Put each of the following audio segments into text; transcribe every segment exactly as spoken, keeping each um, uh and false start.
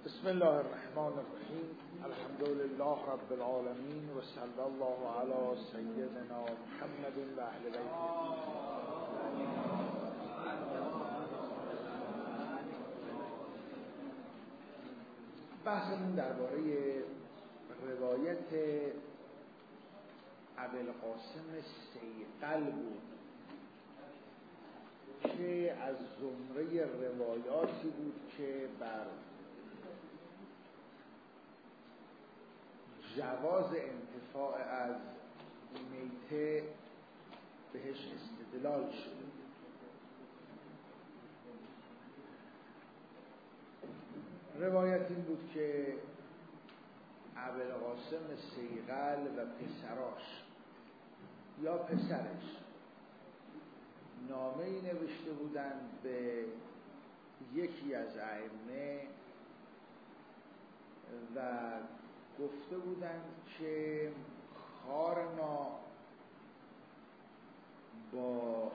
بسم الله الرحمن الرحیم. الحمد لله رب العالمین و صلی الله علی سیدنا محمد و اهل بیته. بحثمون درباره روایت ابوالقاسم سیقل بود که از زمره روایاتی بود که بر جواز انتفاع از میته بهش استدلال شده. روایت این بود که ابوالقاسم سیقل و پسراش یا پسرش نامه‌ای نوشته بودند به یکی از ائمه و گفته بودند که کار ما با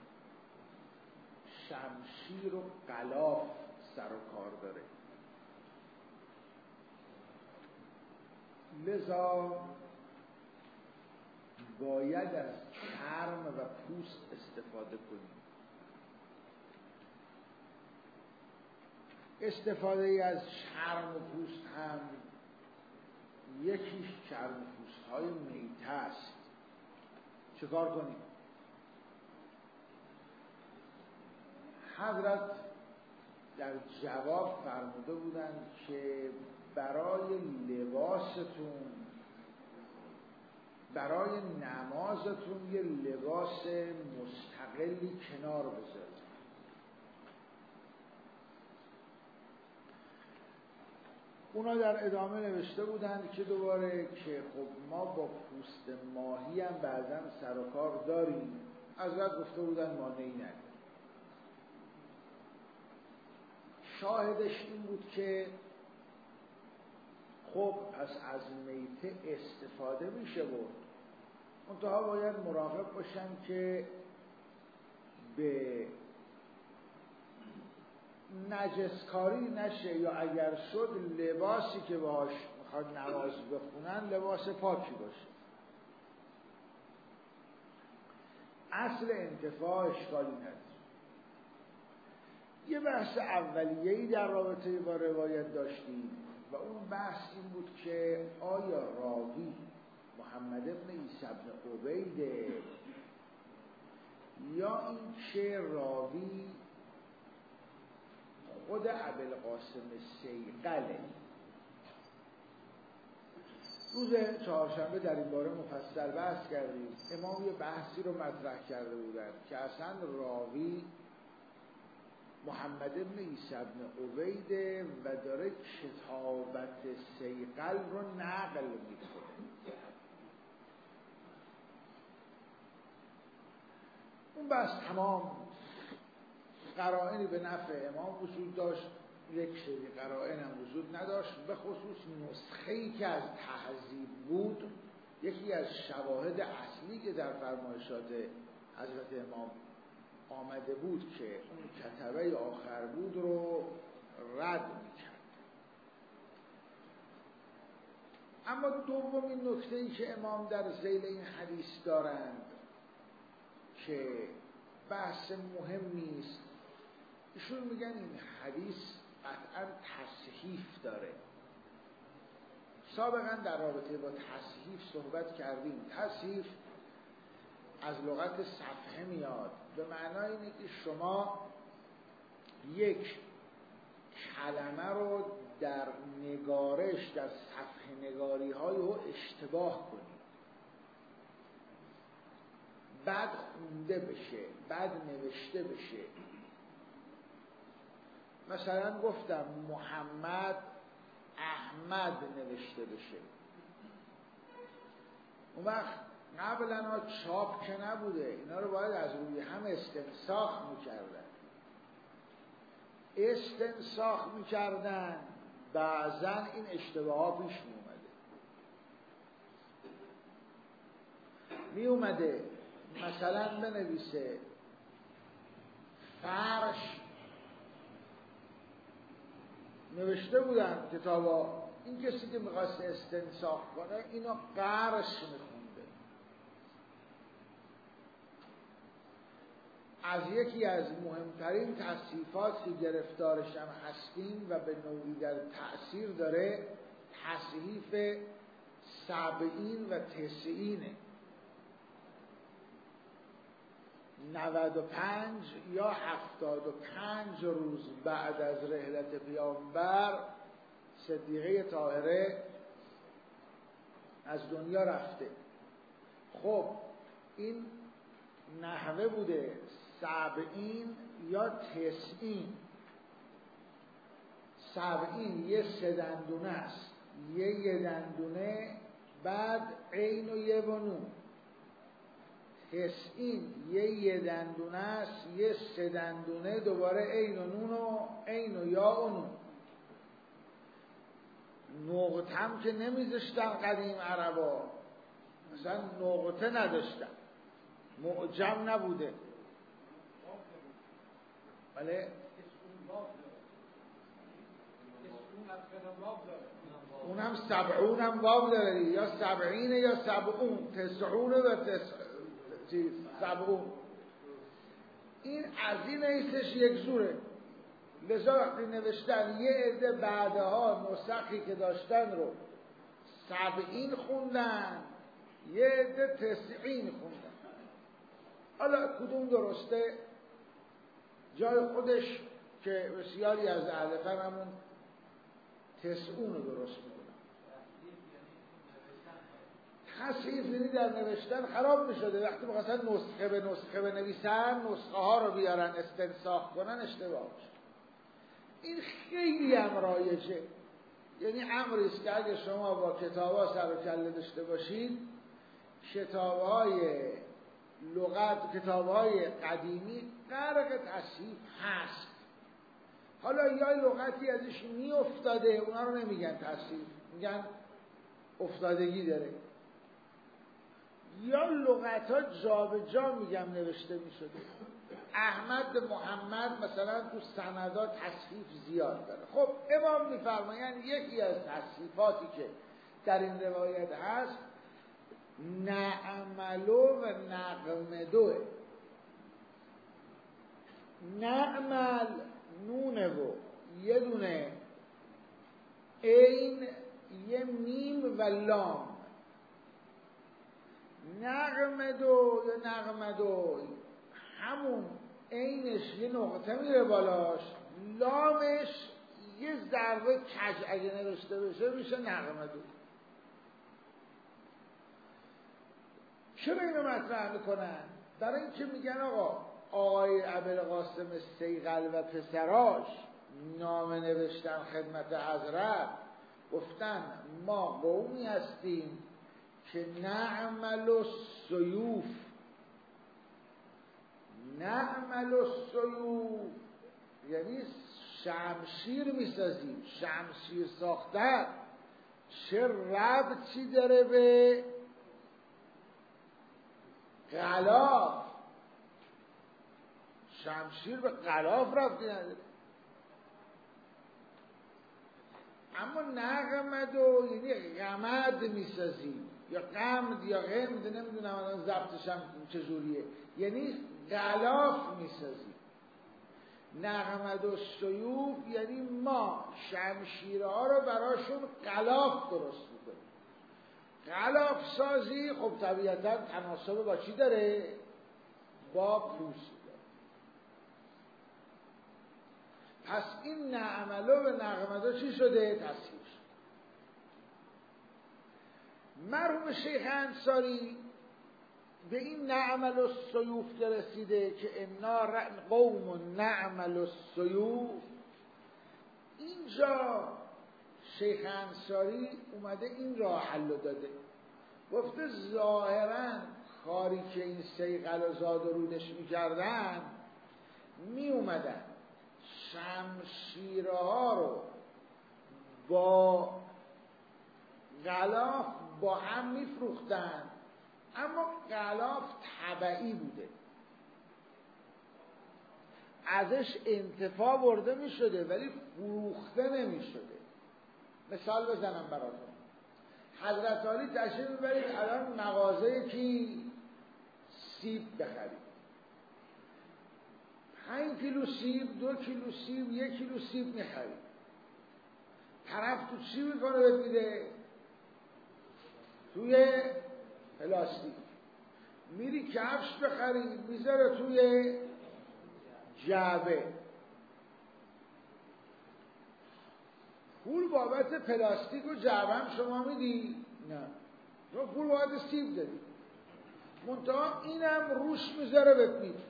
شمشیر و غلاف سر و کار داره، لذا باید از چرم و پوست استفاده کنیم. استفاده ای از چرم و پوست هم یکیش چرم و پوست های میته است. چه کار کنیم؟ حضرت در جواب فرموده بودند که برای لباستون، برای نمازتون یه لباس مستقلی کنار بذارید. اونا در ادامه نوشته بودند که دوباره که خب ما با پوست ماهی هم بعضا سر و کار داریم. حضرت گفته بودند مانعی نداره. شاهدش این بود که خب از از میته استفاده میشه بود، منتها باید مراقب باشن که به نجسکاری نشه، یا اگر شد لباسی که باهاش میخواد نماز بخونن لباس پاکی باشه. اصل انتفاع اشکالی نداره. یه بحث اولیه‌ای در رابطه با روایت داشتیم و اون بحث این بود که آیا راوی محمد ابن عیسی ابن عبیده یا این که راوی خود ابوالقاسم سیقله. روز چهارشنبه در این باره مفصل بحث کردیم. امام یه بحثی رو مطرح کرده بودند که اصلا راوی محمد ابن عیسی ابن عبیده و داره کتابت سیقل رو نقل میکنه. اون بحث تمام قرائنی به نفع امام وجود داشت، یک سری قرائن هم وجود نداشت. به خصوص نسخه‌ای که از تهذیب بود، یکی از شواهد اصلی که در فرمایشات حضرت امام آمده بود که اون کتبه آخر بود رو رد میکرد. اما دومین نکته‌ای که امام در ذیل این حدیث دارند که بحث مهمی است، ایشون میگن این حدیث قطعا تصحیف داره. سابقا در رابطه با تصحیف صحبت کردیم. تصحیف از لغت صفحه میاد، به معنای اینه که شما یک کلمه رو در نگارش، در صفحه نگاری های رو اشتباه کنید، بعد خونده بشه، بعد نوشته بشه. مثلا گفتم محمد احمد نوشته بشه، اون وقت قبلا چاپ که نبوده، اینا رو باید از روی هم استنساخ میکردن استنساخ میکردن بعضا این اشتباه ها پیش میومده میومده مثلا بنویسه فرش نوشته بودن کتابا، این کسی که میخواست استنساخ کنه اینا قرش میخونده. از یکی از مهمترین تصحیفات که گرفتارش هم هستیم و به نوعی در تأثیر داره تصحیف سبعین و تسعینه، نود و پنج یا هفتاد و پنج روز بعد از رحلت پیامبر صدیقه طاهره از دنیا رفته. خب این نحوه بوده سبعین یا تسعین. سبعین یه سه دندونه است، یه یه دندونه بعد عین و یه و نون. تسعین یه یه دندونه است، یه سه دندونه دوباره عین و نون و عین و یا و نون. نقطه هم که نمیذاشتن قدیم عربا، مثلا نقطه نداشتن، معجم نبوده. بله اونم سبعون هم باب داره، یا سبعینه یا سبعون، تسعونه و تسع چیز سبعون. این از این ایستش یک زوره. لذا وقتی نوشتن یه عده بعدها نسخی که داشتن رو سبعین خوندن، یه عده تسعین خوندن. حالا کدوم درسته؟ جای خودش که بسیاری از اهل فن همون تسعون رو درست میکنن. تصحیف یعنی در نوشتن خراب میشده. وقتی بخواستن نسخه به نسخه بنویسن، نسخه ها رو بیارن استنساخ کنن، اشتباه میشه. این خیلی هم رایجه. یعنی امری است که اگه شما با کتاب‌ها سر و کله داشته باشید، کتاب‌های لغت، کتاب‌های قدیمی غرق تصحیف هست. حالا یا لغتی ازش می افتاده، اونا رو نمیگن تصحیف، میگن افتادگی داره. یا لغت ها جا به جا میگم نوشته میشده. احمد محمد مثلا تو سندات تصحیف زیاد داره. خب امام میفرمایند یکی از تصحیفاتی که در این روایت هست نعملو و نقمدوه. نعمل نونه و یه دونه عین، یه میم و لام. نقمدو یا نقمدو همون عینش یه نقطه میره بالاش، لامش یه ضربه کج اگه نوشته بشه میشه نقمدو. چرا اینو مطرح میکنن؟ برای اینکه میگن آقا آقای ابوالقاسم صیقل و پسراش نامه نوشتن خدمت حضرت، گفتن ما قومی هستیم که نعمل السیوف. نعمل السیوف یعنی شمشیر میسازیم. شمشیر ساختن چه ربطی داره به غلاف؟ شمشیر به غلاف ربطی نداره. اما نقمد و یعنی غمد میسازیم، یا قمد یا غمد، نمیدونم الان ضبطش هم چجوریه، یعنی غلاف میسازیم. نقمد و سیوف یعنی ما شمشیرها رو براشون غلاف درست میکنیم. غلاف سازی خب طبیعتا تناسب با چی داره؟ با پوست. پس این نعملو و نقمدو چی شده؟ تصحیح. مرحوم شیخ انصاری به این نعمل السیوف که رسیده که انا قوم نعمل السیوف، اینجا شیخ انصاری اومده این راه حل داده. گفته ظاهرا کاری که این صیقل و زاد و رودش میکردن، می اومدن شمشیرها رو با غلاف با هم میفروختن، اما غلاف طبعی بوده. ازش انتفاع برده می شده ولی فروخته نمی شده. مثال بزنم براتون. حضرت علی تشریف میبرید الان مغازه کی سیب بخرید، پنج کیلو سیب، دو کیلو سیب، یک کیلو سیب میخرید. طرف تو چی میکنه بهت میده؟ توی پلاستیک. میری کفش بخری میذاره توی جعبه. پول بابت پلاستیک و جعبه هم شما میدی؟ نه، شما پول بابت سیب دادی. منتها اینم روش میذاره بهت میده.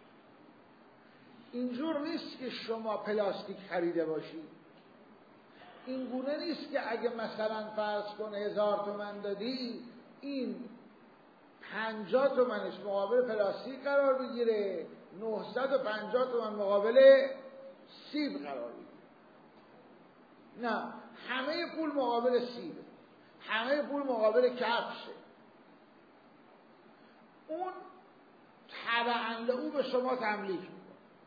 اینجور نیست که شما پلاستیک خریده باشی. این گونه نیست که اگه مثلا فرض کن هزار تومن دادی این پنجاه تومنش مقابل پلاستیک قرار بگیره، نهصد و پنجاه تومن مقابل سیب قرار بگیره. نه، همه پول مقابل سیبه، همه پول مقابل کفشه. اون تبعاً او به شما تملیک میکنه.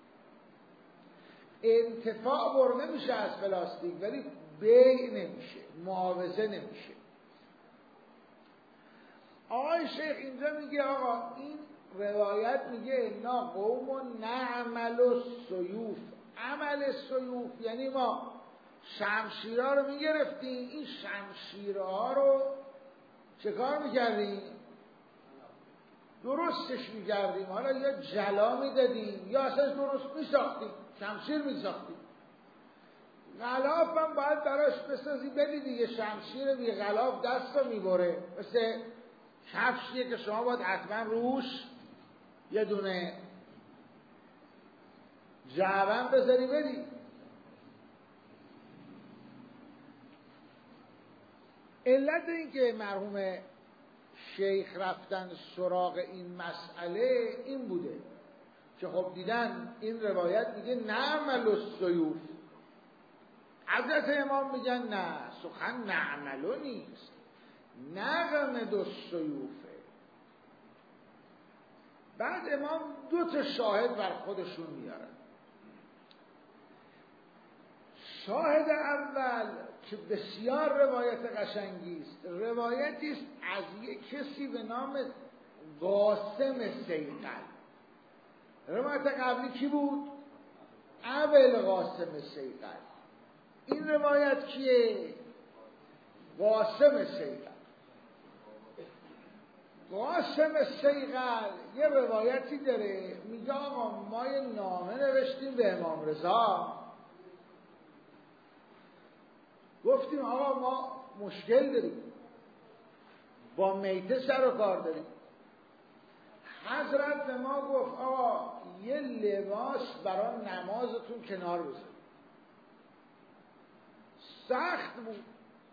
انتفاع برده میشه از پلاستیک ولی بیع نمیشه، معاوضه نمیشه. آقای شیخ اینجا میگه آقا این روایت میگه انا قوم نعمل السیوف. عمل سیوف یعنی ما شمشیرها رو میگرفتیم، این شمشیرها رو چه کار میکردیم؟ درستش میکردیم. حالا یا جلا میدادیم یا اصلا درست میساختیم، شمشیر میساختیم. غلاف هم باید براش بسازی، بدی دیگه شمشیر بی غلاف دست رو میبره. مثل کفشیه که شما باید حتما روش یه دونه جعبه بذاری بدی. علت این که مرحوم شیخ رفتن سراغ این مسئله این بوده که خب دیدن این روایت میگه نعمل السیوف. حضرت امام میگن نه، سخن نعملو نیست، نغمد السیوفه. بعد امام دو تا شاهد بر خودشون میارن. شاهد اول که بسیار روایت قشنگی است، روایتی است از یک کسی به نام قاسم سیقل. روایت قبلی کی بود؟ ابوالقاسم سیقل. این روایت کیه؟ قاسم سیقل. قاسم سیقل یه روایتی داره، میگه آقا ما یه نامه نوشتیم به امام رضا، گفتیم آقا ما مشکل داریم، با میته سر و کار داریم. حضرت به ما گفت آقا یه لباس برای نمازتون کنار بذارید. سخت بود.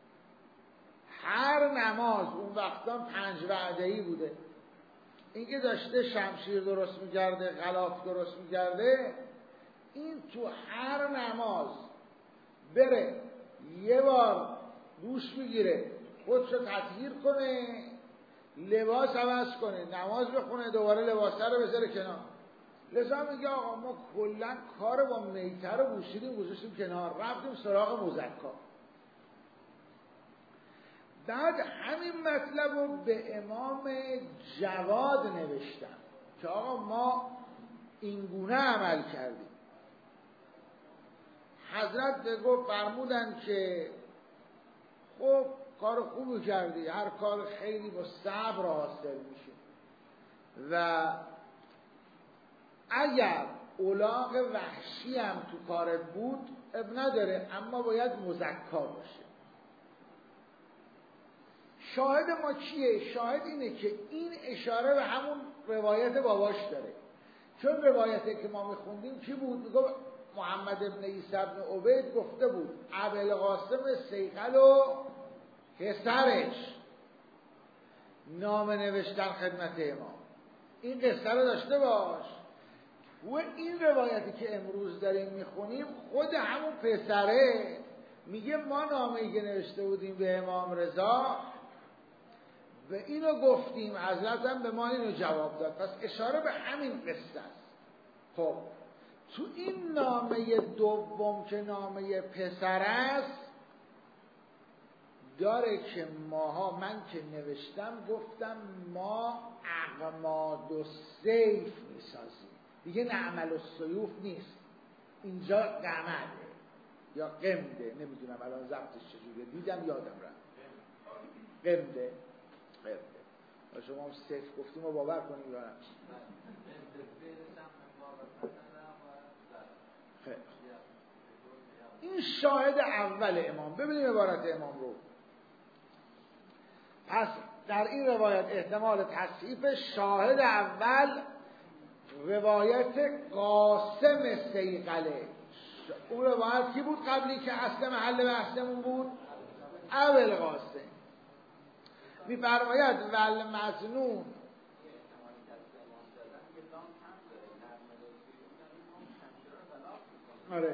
هر نماز اون وقتا پنج وعده‌ای بوده. اینکه داشته شمشیر درست می‌کرده، غلاف درست می‌کرده، این تو هر نماز بره یه بار دوش میگیره، خودشو تطهیر کنه، لباس عوض کنه، نماز بخونه، دوباره لباسه رو بذاره کنار. لذا میگه آقا ما کلا کار با میته رو بوشیدیم گذاشتیم کنار، رفتیم سراغ مزکا. بعد همین مطلب رو به امام جواد نوشتم که آقا ما اینگونه عمل کردیم. حضرت گفت فرمودن که خب کار خوبی کردی، هر کار خیلی با صبر حاصل میشه و اگر الاغ وحشی هم تو کارت بود اب نداره، اما باید مزکا باشه. شاهد ما کیه؟ شاهد اینه که این اشاره به همون روایت باباش داره. چون روایتی که ما میخوندیم کی بود؟ میگفت محمد ابن عیسی ابن عبید گفته بود ابوالقاسم سیقل و پسرش نامه نوشتن خدمت امام. این قصه رو داشته باش. و این روایتی که امروز داریم میخونیم خود همون پسره میگه ما نامه‌ای که نوشته بودیم به امام رضا و اینو گفتیم، حضرت هم به ما اینو جواب داد. پس اشاره به همین قصه است. خب تو این نامه دوم که نامه پسر است داره که ماها، من که نوشتم گفتم ما اقماد و سیف میسازیم، دیگه نعمل و سیوف نیست، اینجا قمده یا قمده، نمیدونم الان ضبطش چجوریه، دیدم یادم رفت قمده قمده. شما هم سیف گفتیم و باور کنیم یا نه؟ خیلی این شاهد اول امام. ببینیم عبارت امام رو. پس در این روایت احتمال تصحیف شاهد اول روایت قاسم سیقله. اون روایت کی بود قبلی که اصل محل بحثمون بود؟ اول قاسم. می‌فرماید ول مظنون آره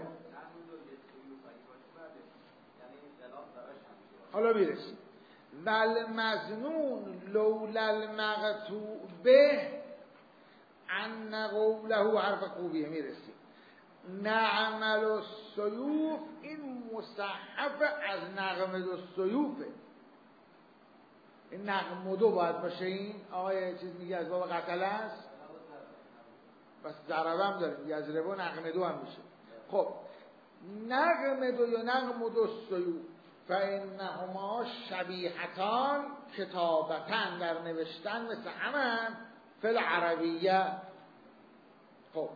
حالا میرسیم. ول مظنون لولا المقطوع به ان قوله حرف خوبیه. میرسیم. نعمل السیوف این مصحف از نغمد السیوفه. این نغمدو باید باشه. این آقای چیز میگه از باب قتله است، بس ضربه هم داره میگه از ربا نغمدو هم میشه. خب نغمدو یا نغمد السیوف فانهما شبیهتان کتابتن در نوشتن مثل همن فی العربیه. خب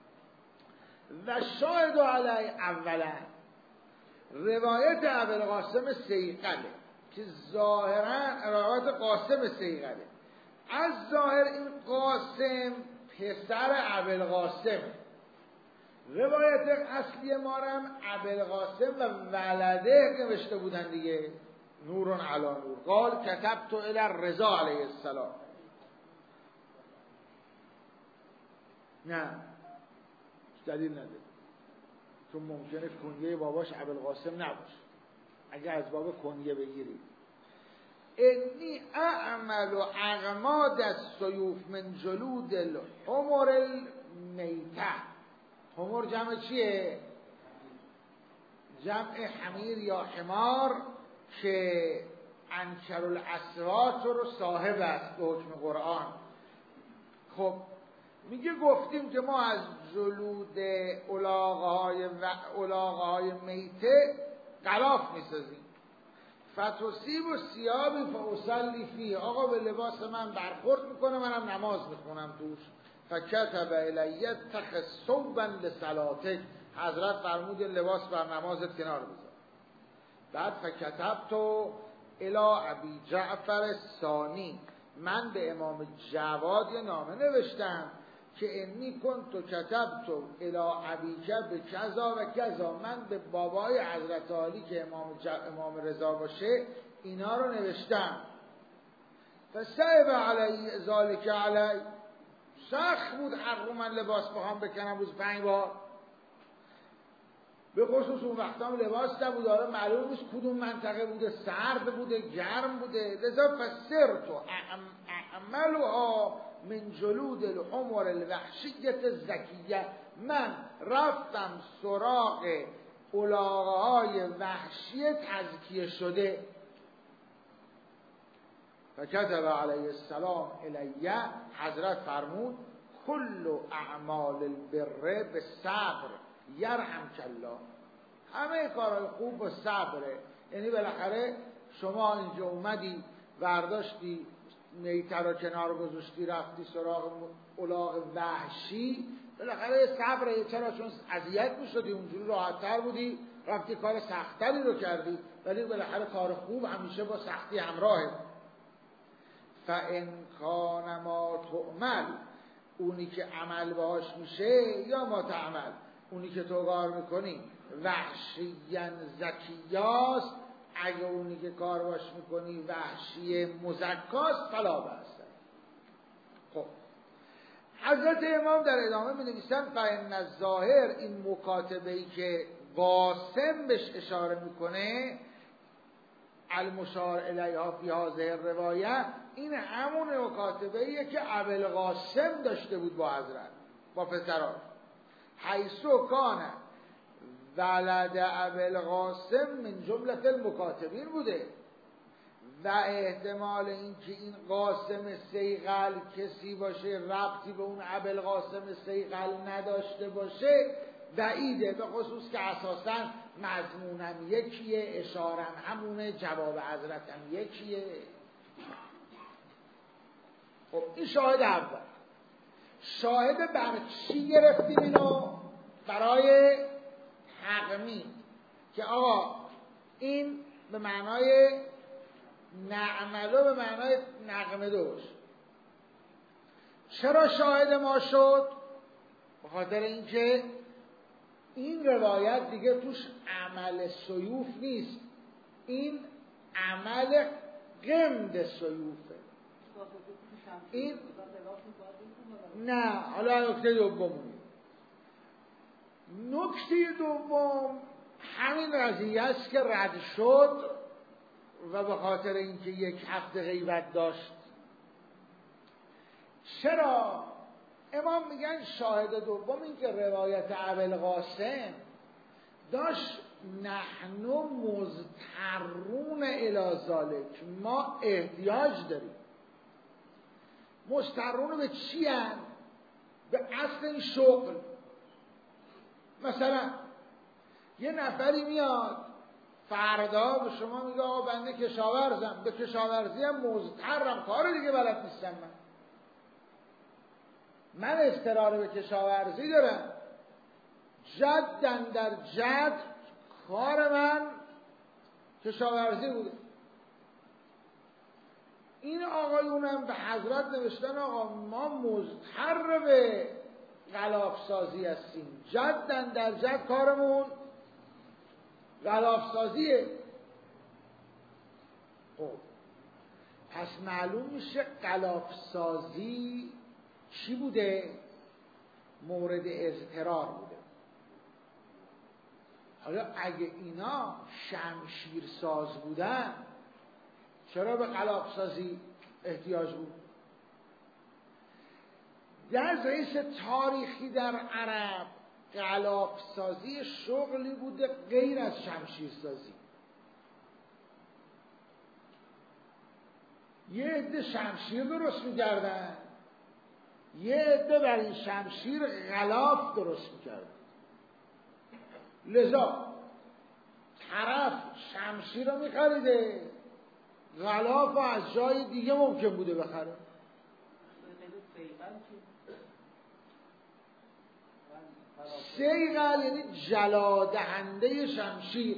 و شاهد علی اولا روایت ابوالقاسم سیقله که ظاهرا روایت قاسم سیقله. از ظاهر این قاسم پسر ابوالقاسم. روایت اصلی ما هم ابوالقاسم و ولده نوشته بودن دیگه، نورون علی نور. قال کتبت الی الرضا علیه السلام. نه دلیل نداره، چون ممکنه کنیه باباش ابوالقاسم نباشه. اگه از باب کنیه بگیرید انی اعمل و اقماد السیوف من جلود الحمر المیته. حمر جمع چیه؟ جمع حمیر یا حمار که انکر الاصوات رو صاحب است به حکم قرآن. خب میگه گفتیم که ما از جلود الاغهای و الاغهای میته غلاف میسازیم. فتصیب و سیابی فاصلی فیه. آقا به لباس من برخورد میکنه، منم نماز میخونم توش. فکتب الی اتخذ ثوبا لصلاتک. حضرت فرمود لباس بر نمازت کنار بذار. بعد فکتبت الی ابی جعفر الثانی. من به امام جواد یه نامه نوشتم که انی کنت کتبت الی ابیک بکذا و کذا. من به بابای حضرت علی که امام, ج... امام رضا باشه اینا رو نوشتم. فصعب علی ذالک علی. سخت بود حق من لباس بخوام بکنم روز پنج بار. به خصوص اون وقتا هم لباس نبود، آره معلوم نیست کدوم منطقه بوده، سرد بوده گرم بوده. لذا فسرت اعملها من جلود الحمر الوحشیت زکیه. من رفتم سراغ الاغهای وحشی تزکیه شده. فکتب علیه السلام الیه. حضرت فرمود کل اعمال البر به صبر یرحم الله. همه کارهای خوب با صبره. یعنی بالاخره شما اینجا اومدی برداشتی میته رو کنار گذاشتی رفتی سراغ الاغ وحشی، بالاخره صبره. چرا؟ چون اذیت میشدی، اونجوری راحت‌تر بودی، رفتی کار سخت‌تری رو کردی، ولی بالاخره کار خوب همیشه با سختی همراهه. فان کان ما تعمل، اونی که عمل باش میشه، یا ما تعمل، اونی که تو کار میکنی وحشیاً زکیاست، اگه اونی که کار باش میکنی وحشی مزکاست فلا بأس. خب حضرت امام در ادامه می نویسن فإن الظاهر، این مکاتبه‌ای که قاسم بهش اشاره میکنه المشار الیها فی هذه الروایه، این همون مکاتبه‌ایه که ابوالقاسم داشته بود با حضرت، با پسراش. حیثو کان ولد ابوالقاسم من جملة المکاتبین بوده و احتمال اینکه این قاسم صیقل کسی باشه ربطی به اون ابوالقاسم صیقل نداشته باشه بعیده، به خصوص که اساساً مضمونم یکیه، اشارم همونه، جواب حضرتم یکیه. خب این شاهد اول. شاهد بر چی گرفتیم اینو؟ برای تقمید که آقا این به معنای نعملو به معنای نغمه دوش. چرا شاهد ما شد؟ به خاطر اینکه این روایت دیگه توش عمل سیوف نیست، این عمل قمد سیوفه. این نه. حالا نکته دوم، نکته دوم همین قضیه است که رد شد و به خاطر اینکه یک هفته غیبت داشت. چرا؟ امام میگن شاهد دوم این که روایت ابوالقاسم داشت نحن مضطرون الی ذلک، ما احتیاج داریم. مضطرون به چی هن؟ به اصل این شغل. مثلا یه نفری میاد فردا به شما میگه آقا بنده کشاورزم، به کشاورزی هم مضطرم، کار دیگه بلد نیستم، من من اضطرار به کشاورزی دارم، جدن در جد کار من کشاورزی بوده. این آقایونم به حضرت نوشتن آقا ما مضطر به غلاف سازی هستیم، جدن در جد کارمون غلاف سازیه. خب پس معلوم میشه غلاف سازی چی بوده؟ مورد اضطرار بوده. حالا اگه اینا شمشیر ساز بودن چرا به غلاف سازی احتیاج بود؟ در رئیس تاریخی در عرب غلاف سازی شغلی بوده غیر از شمشیر سازی. یه عده شمشیر درست می‌کردن، یه عده بر این شمشیر غلاف درست می‌کردن. لذا طرف شمشیر رو می‌خریده، غلاف رو از جای دیگه ممکن بوده بخره. صیقل یعنی جلادهنده شمشیر.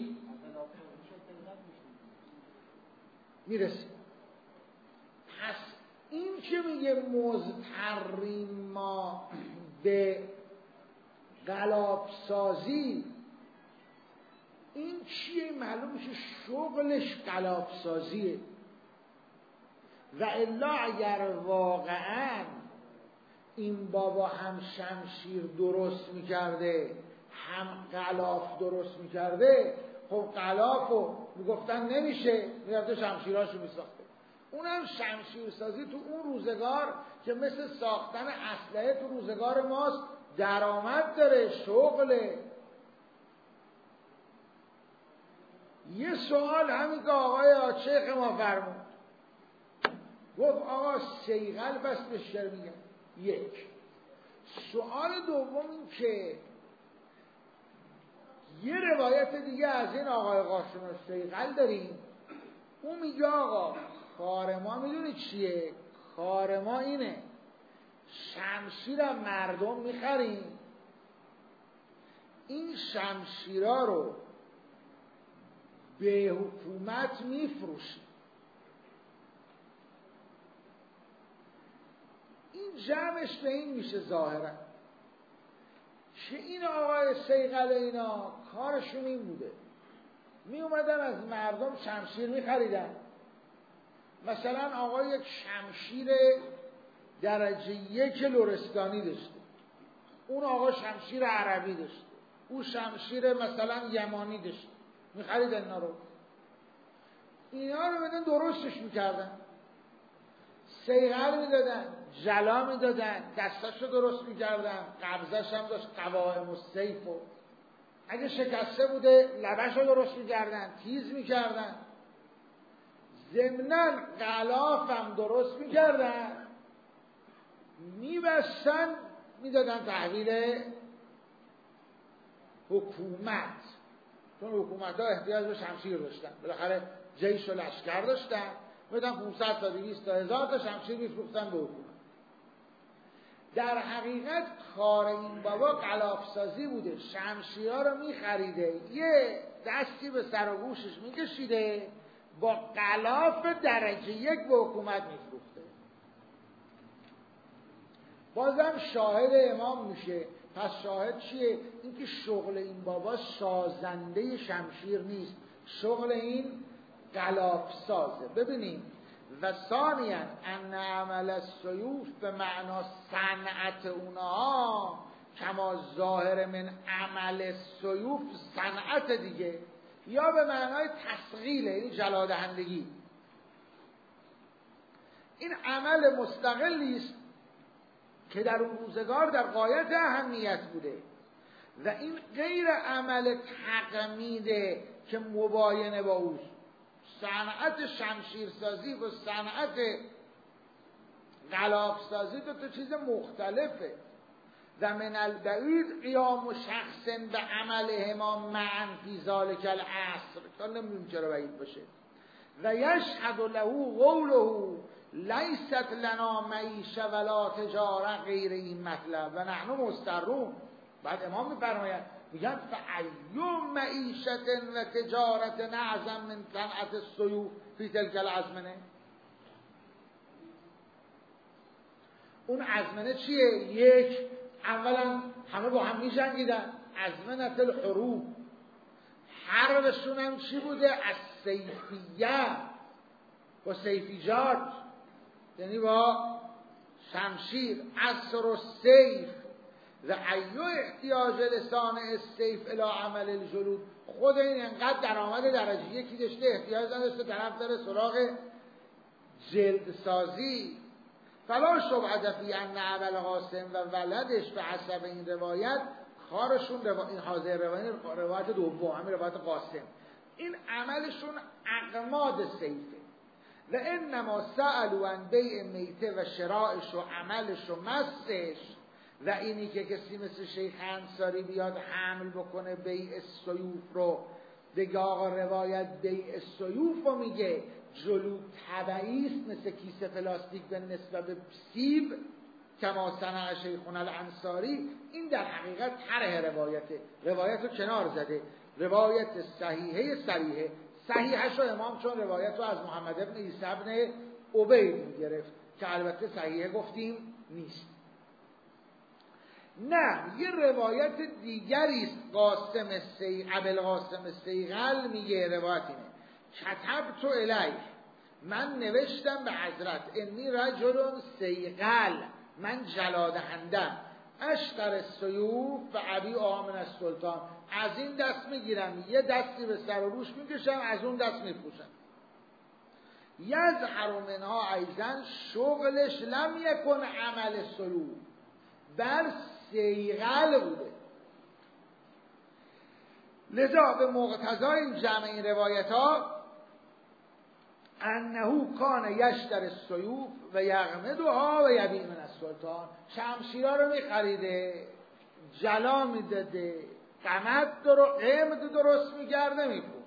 میرسه. پس این که میگه مضطریم ما به غلاف سازی، این چیه؟ معلوم میشه شغلش غلاف سازیه. و الا اگر واقعا این بابا هم شمشیر درست میکرده هم غلاف درست میکرده، خب غلافو میگفتن نمیشه، میرفته شمشیراشو میساخته. اونم شمشیر سازی تو اون روزگار که مثل ساختن اسلحه تو روزگار ماست درآمد داره، شغله. یه سوال همین که آقای آچیخ ما فرمود، گفت آقا صیقل بس بشتر میگن. یک سوال دوم این که یه روایت دیگه از این آقای قاسم صیقل داریم، اون میگه آقا کار ما میدونی چیه؟ کار ما اینه شمشیر مردم میخریم، این شمشیرها رو به حکومت میفروشیم. این جمعش به این میشه ظاهرا که این آقای صیقل اینا کارشون این بوده، می اومدن از مردم شمشیر می خریدن. مثلا آقا یک شمشیر درجه یک لرستانی داشته، اون آقا شمشیر عربی داشته، اون شمشیر مثلا یمانی داشته، می خریدن اینا رو، اینا رو بدن درستش میکردن، صیقل میدادن، جلا میدادن، دستاشو درست میکردن، قبضش هم داشت قوائم السیف و اگه شکسته بوده لبشو درست میکردن، تیز میکردن، ضمناً غلافم درست میکردن، میبستن میدادن تحویل حکومت، چون حکومت ها احتیاج به شمشیر داشتن، بالاخره جیش و لشکر داشتن، میدن پانصد تا دویست تا هزار تا شمشیر میفروختن به حکومت. در حقیقت کار این بابا غلافسازی بوده، شمشیرها رو میخریده، یه دستی به سر و گوشش میکشیده، با غلاف درجه یک به حکومت میفروخته. بازم شاهد امام میشه. پس شاهد چیه؟ اینکه شغل این بابا سازنده شمشیر نیست، شغل این غلاف سازه. ببینیم و ثانیاً ان عمل السیوف به معنا صنعت اونها کما ظاهر من عمل السیوف صنعت دیگه، یا به معنای تسغیل، این جلا دهندگی. این عمل مستقلی است که در اون روزگار در غایت اهمیت بوده و این غیر عمل تقمیده که مباینه با اوست. صنعت شمشیرسازی و صنعت غلافسازی دو تا چیز مختلفه و من البعید قیام شخص به عملهما معا فی ذلک العصر، تا نمیدونم چرا بعید باشه. و یشهد له قوله لیست لنا معیشه ولا تجاره غیر این مطلب و نحن مضطرون. بعد امام میفرماید میگن فایوم معیشت و تجارت اعظم من صنعت السیوف فی تلک الازمنه. اون ازمنه چیه؟ یک، اولا همه با هم می جنگیدن، ازمنه الحروب، حربشون هم چی بوده؟ از سیفیه، با سیفیجات، یعنی با شمشیر، عصر و سیف. و ایو احتیاج لسان السیف الی عمل الجلود، خود این انقدر درآمد درجه یکی داشته، احتیاج نداشته طرف داره سراغ جلد سازی. فلا شبهه فی ان ابل قاسم و ولدش به حسب این روایت کارشون روا... این حاضر روایت روایت دوم، همین روایت قاسم، این عملشون اقماد سیفه. و انما سألوا عن بیع میته و شرائش و عملش و مسش. و اینی که کسی مثل شیخ انصاری بیاد حمل بکنه بیع السیوف رو، بگه آقا روایت بیع السیوف رو میگه جلود طبعی است مثل کیسه پلاستیک به نسبت به سیب کما صنع شیخنا الانصاری، این در حقیقت طرح روایته، روایت رو کنار زده. روایت صحیحه صریحه صحیحش رو امام چون روایت رو از محمد ابن عیسی ابن عبید میگرفت که البته صحیحه گفتیم نیست. نه، یه روایت دیگری است. قاسم سی ابوالقاسم سیغل میگه روایت اینه کتبت الیه، من نوشتم به حضرت انی رجل سیغل، من جلادهندم، اشتر السیوف و ابی آمن السلطان، از این دست میگیرم یه دستی به سر و روش میکشم، از اون دست میپوشم. یظهر منها ایضا، شغلش لم یکن عمل سیوف بر سیغل بوده. لذا به مقتضای این جمع این روایت ها انه کان یشتر السیوف و یغمدها و یبیع من السلطان، شمشیرها رو میخریده، جلا میداده، قمد درو قیمت درست میگرده، میفروخته.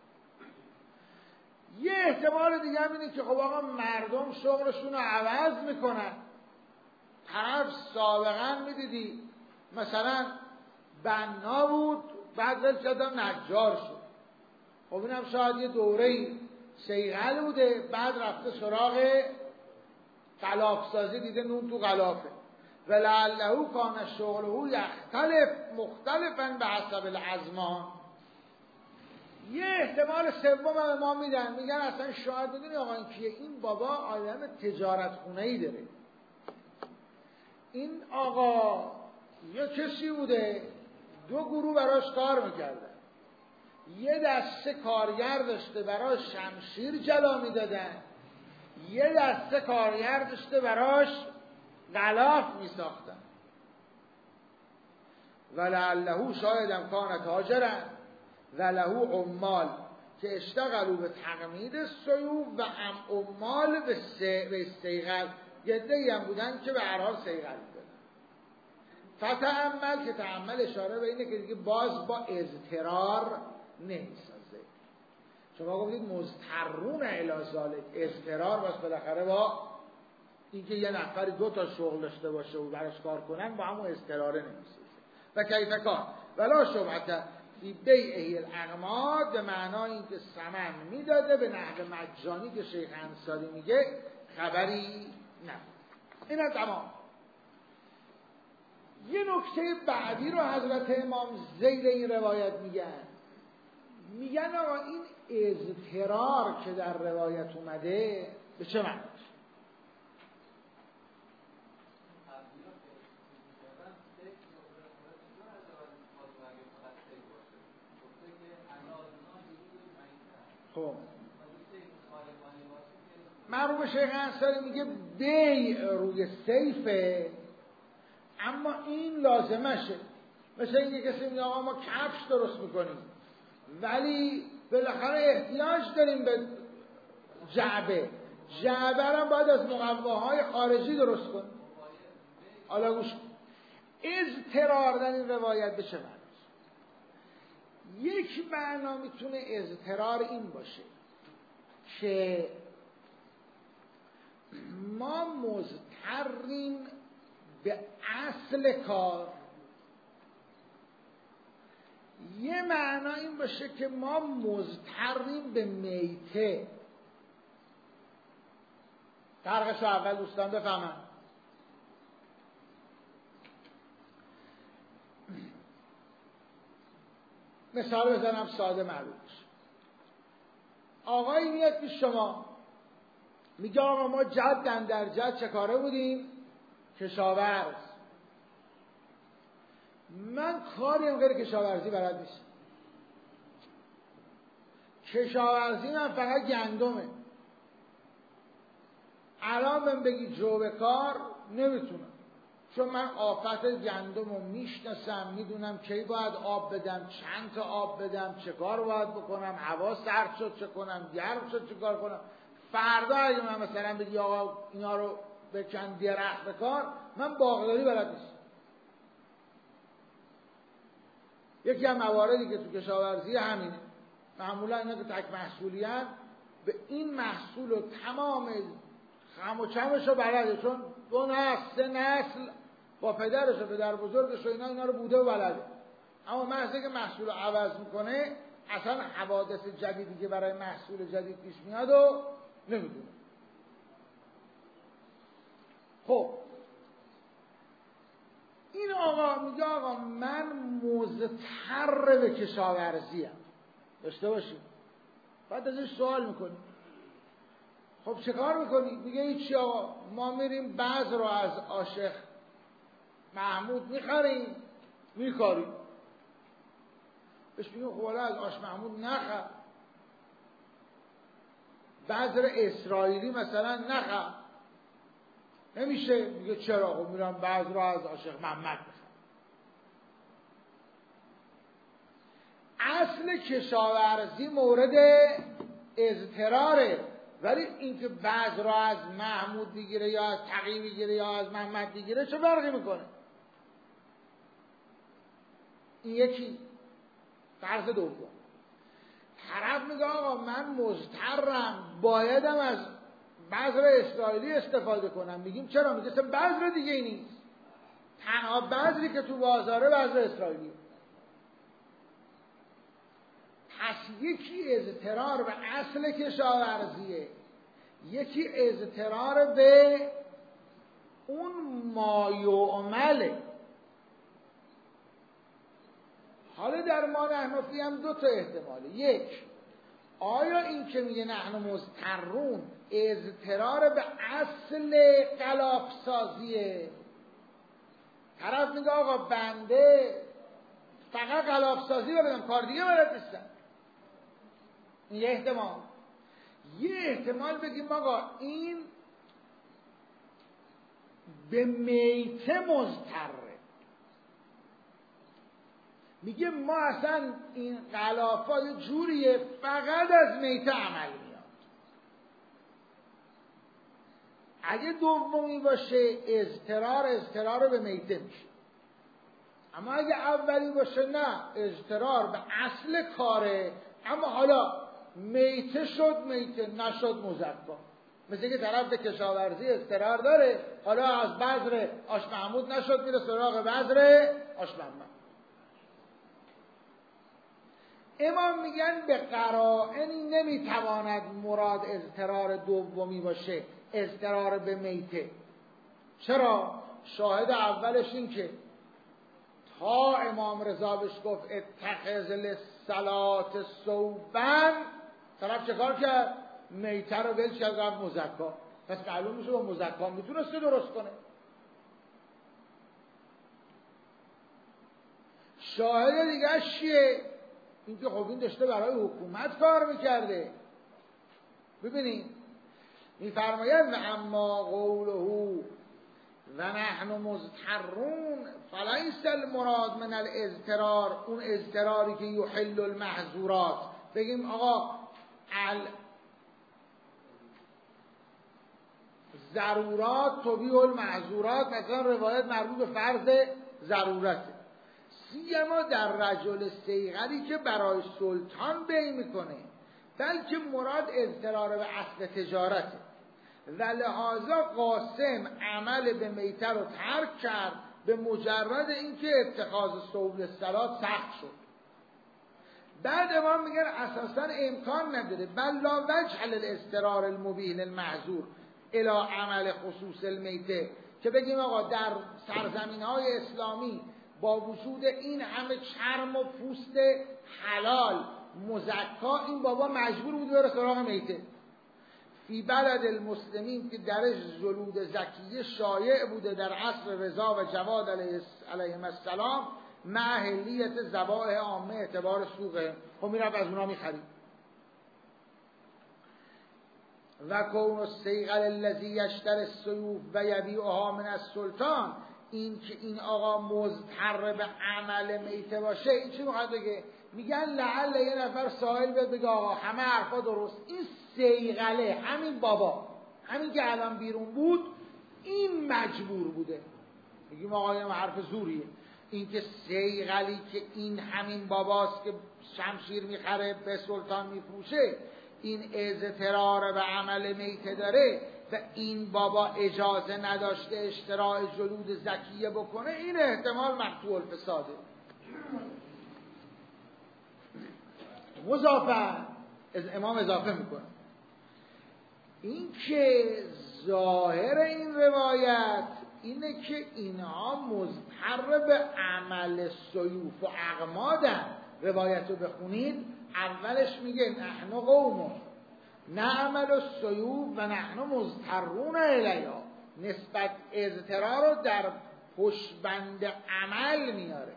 یه احتمال دیگه هم اینه که خب آقا مردم شغلشون رو عوض میکنن. طرف سابقا میدیدی مثلا بنا بود بعد رس کردم نجار شد، خب اینم شاید یه دوره‌ای سیغل بوده بعد رفته سراغ غلافسازی، دیده نون تو غلافه. ولعله کان شغله یختلف مختلفا به حسب الازمان. یه احتمال سوم هم ما میدن، میگن اصلا شاید بدونی آقا این کیه؟ این بابا آدم تجارت خونه‌ای داره، این آقا یه کسی بوده دو گروه براش کار میکردن، یه دسته کارگر داشته براش شمشیر جلا میدادن، یه دسته کارگر داشته براش غلاف می ساختن. ولعله شایدم کان تاجرا ولهو عمال که اشتغلوا به تقمید سیوف و ام عمال به استیغل، یه عده‌ای هم بودن که به هر حال صیغل بودن. فتأمل که تأمل اشاره به اینه که دیگه باز با اضطرار نمیسازه. شما گفتید مضطرون الی ذالک، اضطرار باز بالاخره با اینکه یه نفری دو تا شغل داشته باشه و براش کار کنن با همون اضطراره نمیسازه. و کیف کان ولا شبهه فی بیعه الاغماد، به معنای اینکه ثمن میداده به نحو مجانی که شیخ انصاری میگه خبری نه. اینا تمام. یه نکته بعدی رو حضرت امام زیر این روایت میگن. میگن آقا این اضطرار که در روایت اومده به چه معنی؟ خب مرحوم شیخ انصاری میگه بیع روی سیفه، اما این لازمشه. مثل اینکه کسی میگه آقا ما کفش درست میکنیم ولی بالاخره احتیاج داریم به جعبه، جعبه را باید از مقواهای خارجی درست کنیم. حالا گوش اضطرار در این روایت به چه معنی؟ یک معنا میتونه اضطرار این باشه که ما مضطریم به اصل کار، یه معنا این باشه که ما مضطریم به میته. فرقش اول دوستان بفهمن. مثال بزنم ساده معلوم بشه. آقایی میاد پیش شما میگه آقا ما جدن در جد چه کاره بودیم؟ کشاورز. من کاری هم غیر کشاورزی بلد نیستم. کشاورزی من فقط گندمه. الان من بگی جو به کار نمیتونم، چون من آفت گندم رو میشناسم، میدونم کی باید آب بدم، چند تا آب بدم، چه کار باید بکنم، هوا سرد شد چه کنم، گرم شد چه کار کنم. فردا اگه من مثلا بگی آقا اینا رو بکن درخت بکار، من باغداری بلد نیستم. یکی از مواردی که تو کشاورزی همینه، معمولا اینا که تک محصولی هست به این محصول و تمام خم و چمش رو بلده، چون دو نسل سه نسل با پدرش و پدر بزرگش و اینا اینا رو بوده و بلده. اما محصولی که محصول رو عوض میکنه اصلا حوادث جدیدی که برای محصول جدید پیش میاد و نمیدونه. خب این آقا میگه آقا من مضطر به کشاورزی ام. داشته باشید. بعد ازش سوال میکنی خب چه کار میکنی؟ میگه هیچی آقا، ما میریم بذر رو از عاشق محمود میخریم میکاریم. بهش میگه خب حالا از آش محمود نخر، بذر اسرائیلی مثلا نخر. نمیشه. میگه چرا؟ خب میرم بذر رو از عاشق محمد بخرم. اصل کشاورزی مورد اضطراره، ولی اینکه بذر رو از محمود بگیره یا از تقی بگیره یا از محمد بگیره چه فرقی میکنه؟ این یکی. فرض دوم، طرف میگه آقا من مضطرم بایدم از بذر اسرائیلی استفاده کنم. میگیم چرا؟ میگه اصلا بذر دیگه ای نیست، تنها بذری که تو بازاره بذر اسرائیلی. پس یکی اضطرار به اصل کشاورزیه، یکی اضطرار به اون مایعمله. حالا در ما نحنفی هم دو تا احتماله. یک، آیا این که میگه نحن مضطرون اضطرار به اصل غلاف سازیه؟ طرف میگه آقا بنده فقط غلاف سازی بلدم، کار دیگه بلد نیستم. این یه احتمال. یه احتمال بگیم آقا این به میته مضطره. میگه ما اصلا این غلافات جوریه فقط از میته عمل میاد. اگه دومی باشه اضطرار اضطرار به میته میشه، اما اگه اولی باشه نه، اضطرار به اصل کاره، اما حالا میته شد میته نشد مزکا. مثل که طرف به کشاورزی اضطرار داره، حالا از بذر آش محمود نشد میره سراغ بذر آش محمد. امام میگن به قرائنی نمیتواند مراد اضطرار دومی باشه، اضطرار به میته. چرا؟ شاهد اولش این که تا امام رضا بهش گفت اتخذ للصلاة ثوبا، طرف چه کار کرد؟ میته رو ول کرد رفت مزکا. پس معلوم میشه با مزکا میتونسته درست کنه. شاهد دیگه چیه؟ این که خب این داشته برای حکومت کار میکرده. ببینید میفرماید و اما قوله و نحن مضطرون فلیس المراد من الاضطرار، اون اضطراری که یحل المحظورات. بگیم آقا ضرورات تبیح المحظورات، مثلا روایت مربوط به فرض ضرورته، سیما در رجل صیغری که برای سلطان بی میکنه، بلکه مراد اضطرار به اصل تجارته و لحاظا قاسم عمل به میته رو ترک کرد به مجرد اینکه اتخاذ ثوب للصلاة سخت شد. بعد امام میگن اساسا امکان نداره، بل لا وجه للاضطرار المبیح للمحظور الی عمل خصوص المیته، که بگیم آقا در سرزمین‌های اسلامی با وجود این همه چرم و پوست حلال مزکا، این بابا مجبور بود بره سراغ میته. فی بلد المسلمین که درش جلود زکیه شایع بوده در عصر رضا و جواد علیهم السلام، مع اهلیت ذبائح عامه اعتبار سوقه، خب میرفت از اونا میخرید. و کون الصیغل الذی یشتری السیوف و یبیعها من السلطان، این که این آقا مضطر به عمل میته باشه، این چی میخواد بگه؟ میگن لعل یه نفر سائل بیاد بگه آقا همه حرفا درست، این صیغله همین بابا همین که الان بیرون بود این مجبور بوده. میگیم آقا این حرف زوریه، این که صیغلی که این همین باباست که شمشیر میخره به سلطان میفروشه، این اضطرار به عمل میته داره و این بابا اجازه نداشته اشتراع جلود زکیه بکنه، این احتمال مقطوع الفساده. مضافه از امام اضافه میکنه این که ظاهر این روایت اینه که اینها مضطر به عمل سیوف و اقمادن. روایت رو بخونید اولش میگه نحن قوم نعمل السیوف و نحن مضطرون الیها، نسبت اضطرار رو در پشتبند عمل میاره،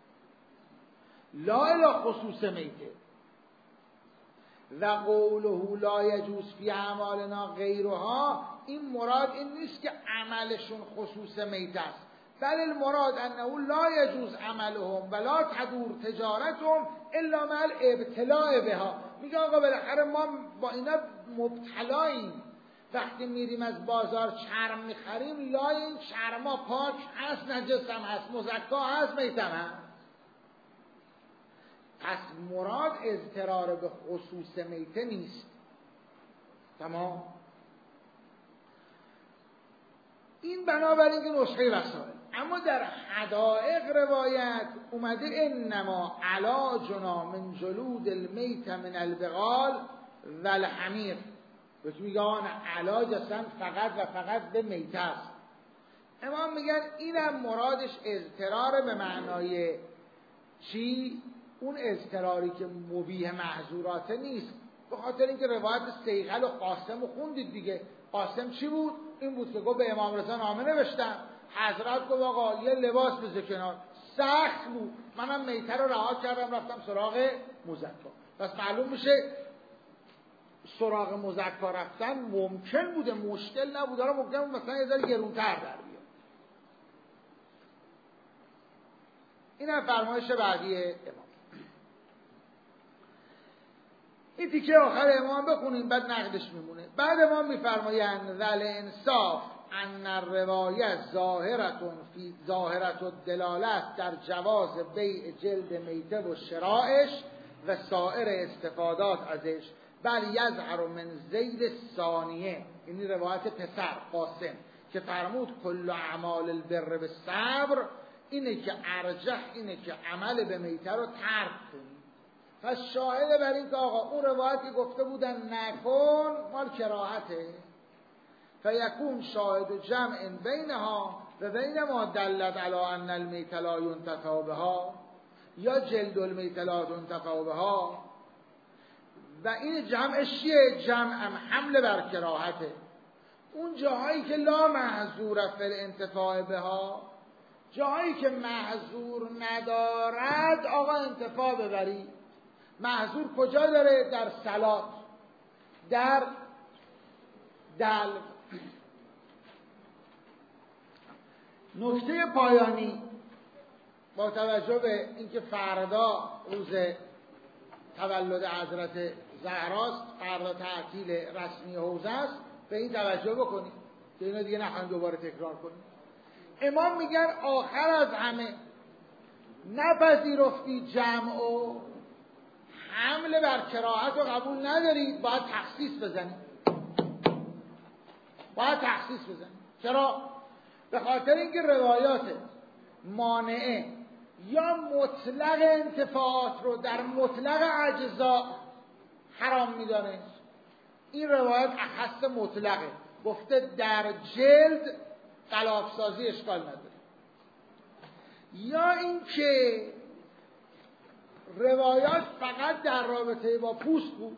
لا الی خصوص میته. و قوله لا یجوز فی اعمالنا غیرها، این مراد این نیست که عملشون خصوص میته است، بل المراد انه لا یجوز عملهم ولا تدور تجارتهم الا مع الابتلاء بها. میگه آقا بالاخره ما با اینا مبتلاییم، وقتی میریم از بازار چرم میخریم لای این چرما پاک هست، نجس هم هست، مزکا هست، میته هم. پس مراد اضطرار به خصوص میته نیست. تمام. این بنابراین که نسخه وسائل. اما در حدائق روایت اومده انما علاجنا من جلود المیت من البغال و الحمیر. بهش میگه آن علاج اصلا فقط و فقط به میته است. امام میگن اینم مرادش اضطرار به معنای چی؟ اون اضطراری که مبیح محظورات نیست، به خاطر اینکه روایت صیغل و قاسم رو خوندید دیگه. قاسم چی بود؟ این بود که گفت به امام رضا نامه نوشتم، حضرت گفت آقا یه لباس بذار کنار، سخت بود، منم میته رو رها کردم رفتم سراغ مزکا. پس معلوم میشه سراغ مزکا رفتن ممکن بوده، مشکل نبوده، ممکن بود مثلا یه ذره گرونتر در بیاد. این هم فرمایش بعدی امام. این تیکه آخر امام بخونیم بعد نقدش میمونه. بعد امام میفرمایند ذل انصاف ان الروایت ظاهرتون فی ظاهرت الدلالت در جواز بیع جلد میته و شرائش و سایر استفادات ازش، بل یظهر من زید ثانیه، یعنی روایت پسر قاسم که فرمود کل اعمال البر بالصبر، اینه که ارجح اینه که عمل به میته رو ترک کنی. پس شاهد بر این که آقا اون روایتی گفته بودن نکن مال کراهته، فیکون شاهد جمع بینها و بین ما دلت علی ان المیت لا ینتفع بها یا جلد المیت لا ینتفع بها. و این جمعش چیه؟ جمع هم حمل بر کراهته. اون جاهایی که لا محظور فی الانتفاع بها، جاهایی که محظور ندارد آقا انتفاع ببری. محظور کجا داره؟ در صلات، در دلو. نکته پایانی با توجه به اینکه فردا روز تولد حضرت زهراست، فردا تعطیل رسمی حوزه است، به این توجه بکنید که اینو دیگه نخواهیم دوباره تکرار کنیم. امام میگن آخر از همه نپذیرفتی جمع و حمل بر کراهت رو قبول ندارید، باید تخصیص بزنید. باید تخصیص بزنید. چرا؟ به خاطر اینکه روایات مانعه یا مطلق انتفاعات رو در مطلق اجزا حرام میدانه. این روایت اخص مطلقه، گفته در جلد غلافسازی اشکال نداره. یا اینکه روایات فقط در رابطه با پوست بود.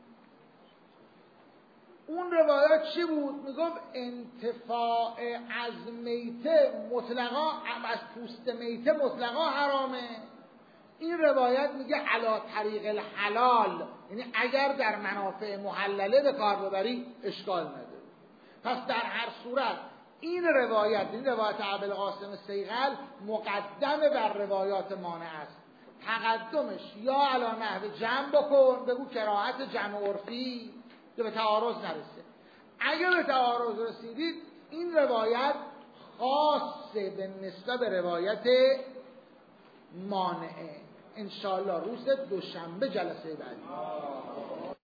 اون روایات چی بود؟ میگفت انتفاع از میته مطلقا، از پوست میته مطلقا حرامه. این روایت میگه علا طریق الحلال، یعنی اگر در منافع محلله به کار ببری اشکال نداره. پس در هر صورت این روایت، این روایت ابوالقاسم صیقل مقدم بر روایات مانع است. تقدمش یا علا نحو جمع بکن، بگو کراهت جمع عرفی که به تعارض نرسه. اگر به تعارض رسیدید این روایت خاصه به نسبت به روایت مانعه. انشاءالله روز دوشنبه جلسه بعدی.